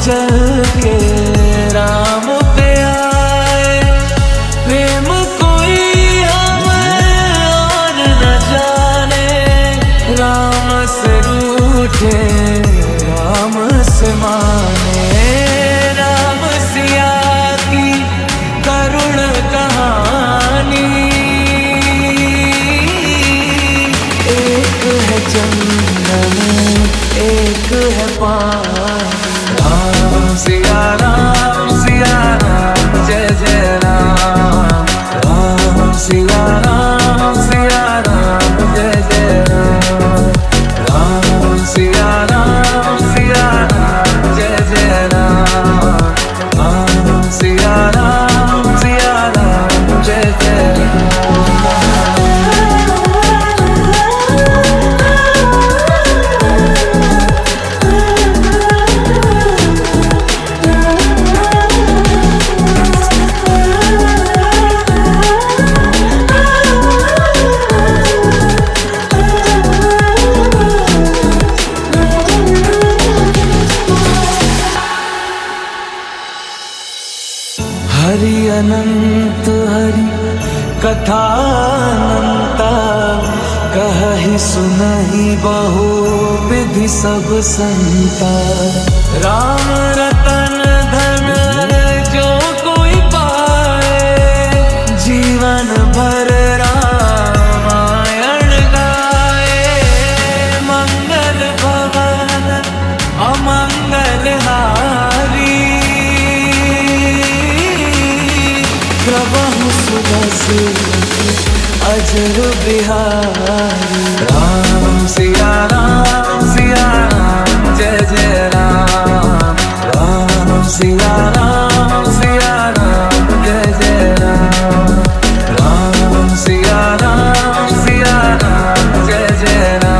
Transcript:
चल के राम पे आए। प्रेम कोई हमें और न जाने, राम से रूठे राम से माने। राम सिया की करुण कहानी, एक है चंदन एक है पानी। राम सिया राम जय जय राम। राम सिया राम जय जय राम। राम सिया राम जय जय राम। राम सिया राम जय जय राम। हरि अनंत हरि कथा अनंता, कहहि सुनहि बहु विधि सब संता। राम रतन धन जो कोई पाए, जीवन भर रामायण गाए। मंगल भवन अमंगल हारी, प्रभु सुदर्शन अजर बिहारी। राम सिया राम जय जय राम। राम सिया राम जय जय राम। राम सिया राम जय जय राम।